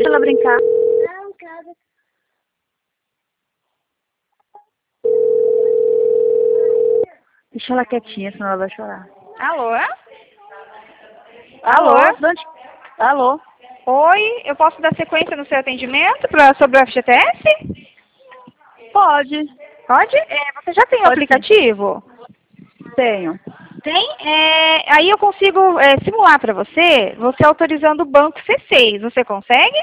Deixa ela brincar. Deixa ela quietinha, senão ela vai chorar. Alô? Alô? Alô? Alô? Oi, eu posso dar sequência no seu atendimento sobre o FGTS? Pode. Pode? Você já tem o Pode sim. aplicativo? Tenho. Tem? Aí eu consigo simular para você autorizando o banco C6. Você consegue?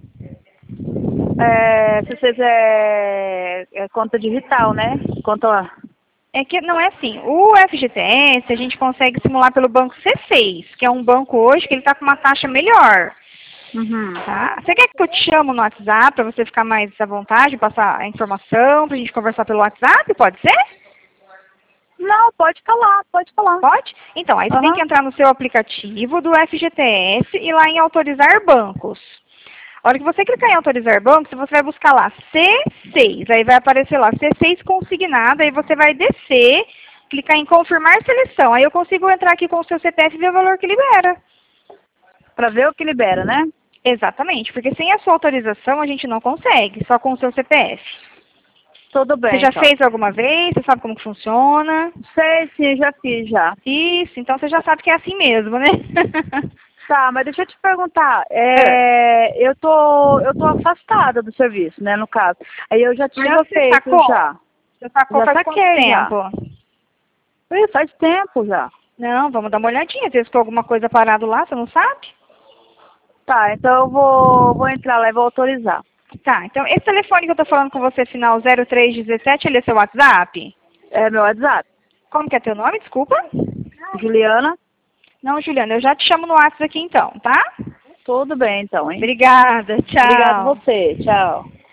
Se você fizer conta digital, né? Conta lá. É que não é assim. O FGTS a gente consegue simular pelo banco C6, que é um banco hoje que ele está com uma taxa melhor. Uhum. Tá? Você quer que eu te chamo no WhatsApp para você ficar mais à vontade, passar a informação, para a gente conversar pelo WhatsApp? Pode ser? Não, pode falar, pode falar. Pode? Então, aí você tem que entrar no seu aplicativo do FGTS e lá em autorizar bancos. A hora que você clicar em autorizar bancos, você vai buscar lá C6, aí vai aparecer lá C6 consignado, aí você vai descer, clicar em confirmar seleção, aí eu consigo entrar aqui com o seu CPF e ver o valor que libera. Pra ver o que libera, né? Exatamente, porque sem a sua autorização a gente não consegue, só com o seu CPF. Tudo bem, Você já então. fez alguma vez? Você sabe como que funciona? Sei, sim, já fiz, já. Isso, então você já sabe que é assim mesmo, né? Tá, mas deixa eu te perguntar. Eu tô afastada do serviço, né, no caso. Aí eu já tinha Mas você feito, sacou? já. Você sacou Já faz quanto saquei, já. tempo? Ih, faz tempo, já. Não, vamos dar uma olhadinha. Às vezes ficou alguma coisa parado lá, você não sabe? Tá, então eu vou entrar lá e vou autorizar. Tá, então esse telefone que eu tô falando com você, final 0317, ele é seu WhatsApp? É meu WhatsApp. Como que é teu nome, desculpa? Juliana? Não, Juliana, eu já te chamo no WhatsApp aqui então, tá? Tudo bem, então, hein? Obrigada, Obrigada a tchau. você. Tchau.